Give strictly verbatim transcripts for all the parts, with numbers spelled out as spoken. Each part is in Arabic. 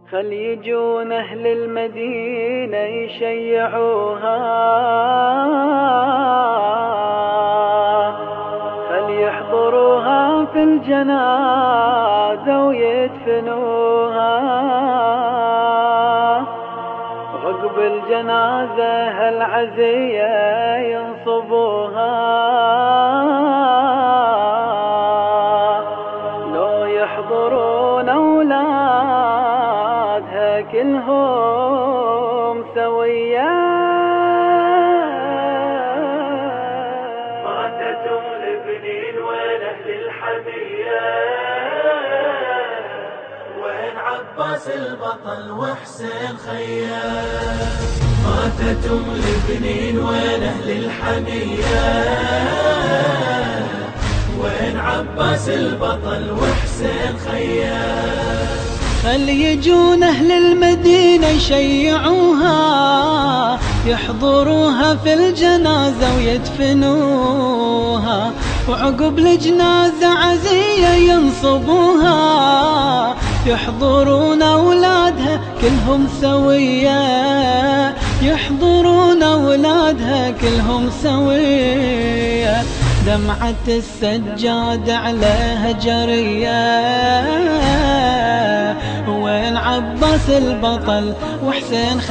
فليجون أهل المدينة يشيعوها، فليحضروها في الجنازة ويدفنوها، وعقب الجنازة هالعزية ينصبوها، لو يحضرون أولادها كلهم سويا. ماتت أم لبنين وين أهل الحمية، وين عباس البطل وحسين خيام. ماتت أم لبنين وين أهل الحمية، وين عباس البطل وحسين خيام. فليجون أهل المدينة يشيعوها، يحضروها في الجنازة ويدفنوها، وعقب الجنازة عزية ينصبوها، يحضرون أولادها كلهم سوية، يحضرون أولادها كلهم سوية. دمعة السجاد عليها جرية، وين عباس البطل وحسين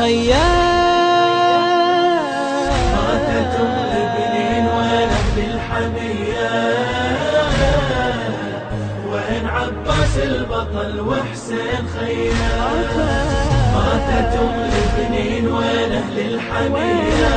خيام. ماتت أم لبنين وين أهل الحمية، وين عباس البطل وحسين خيام. ماتت أم لبنين وين أهل الحمية،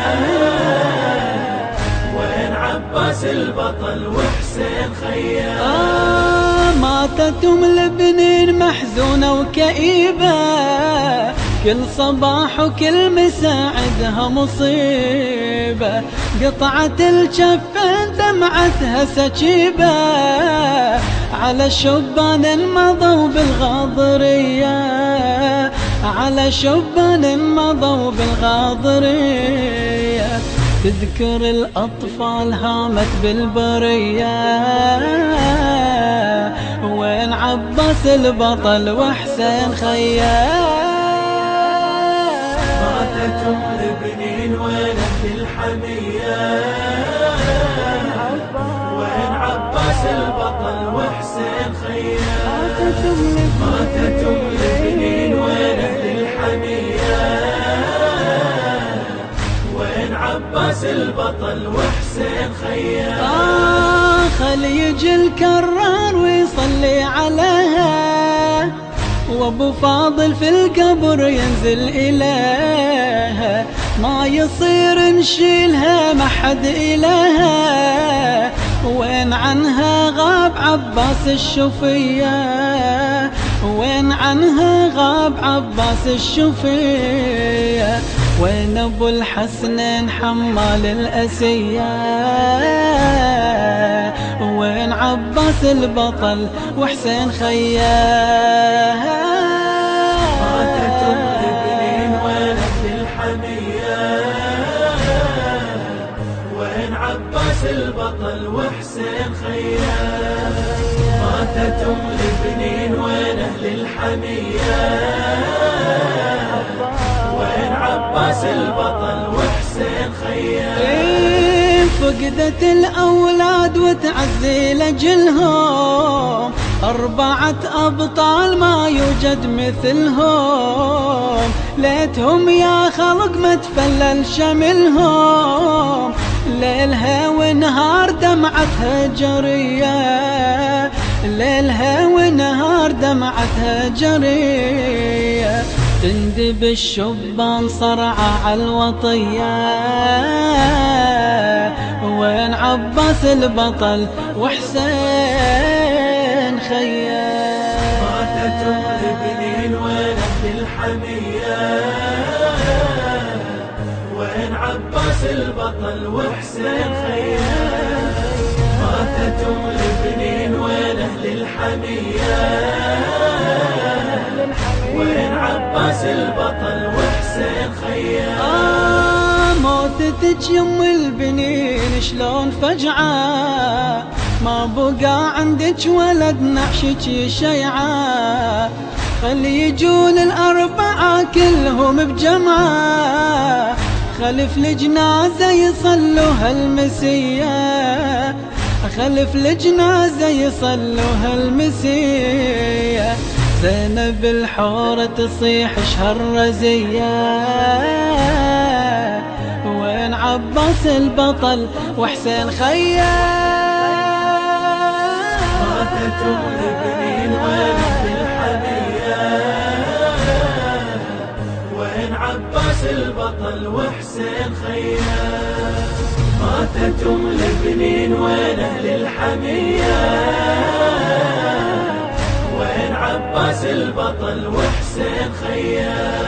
وين عباس البطل وحسين خيام. آه ماتت أم لبنين محزونة وكئيبة، كل صباح وكل مساء عندها مصيبة، قطعت الجفين دمعتها سكيبة، على شبان مضوا بالغاضرية، على شبان مضوا بالغاضرية. تذكر الأطفال هامت بالبرية، وين عباس البطل وحسين خيام. ماتت أم لبنين وين أهل الحمية، وين عباس البطل وحسين خيام. ماتت أم لبنين وين أهل الحمية، وين عباس البطل وحسين خيام. آه خلي يجي الكرار ويصلي عليها، وابو فاضل في القبر ينزل إليها، ما يصير نشيلها ما حد إليها، وين عنها غاب عباس الشفية، وين عنها غاب عباس الشفية. وين ابو الحسنين حمال الأسية، وين عباس البطل وحسين خيام. ماتت أم لبنين وين أهل الحمية، وين عباس البطل وحسين خيام. ماتت أم لبنين وين أهل الحمية، وين عباس البطل وحسين خيام. فقدت الأولاد وتعزي لجلهم، أربعة أبطال ما يوجد مثلهم، ليتهم يا خلق ما تفلل شملهم، ليلها ونهار دمعتها جرية، ليلها ونهار دمعتها جرية. تندب الشبان صرعى على الوطية، وين عباس البطل وحسين خيام. ماتت أم لبنين وين أهل الحمية، وين عباس البطل وحسين خيام. ماتت أم لبنين وين أهل الحمية، وين عباس البطل وحسين خيام. آه موتتك يم البنين شلون فجعة، ما بقى عندك ولد نعشك شيعة، خلي يجون الأربعة كلهم بجمعة، خلف الجنازة يصلوا هالمسية، خلف الجنازة يصلوا هالمسية. زينب الحورة تصيح شهر رزية، وين عباس البطل وحسين خيا. ماتت ام البنين وين الحمية، وين عباس البطل وحسين خيا. ماتت ام البنين وين اهل الحمية، وين عباس البطل وحسين خيا.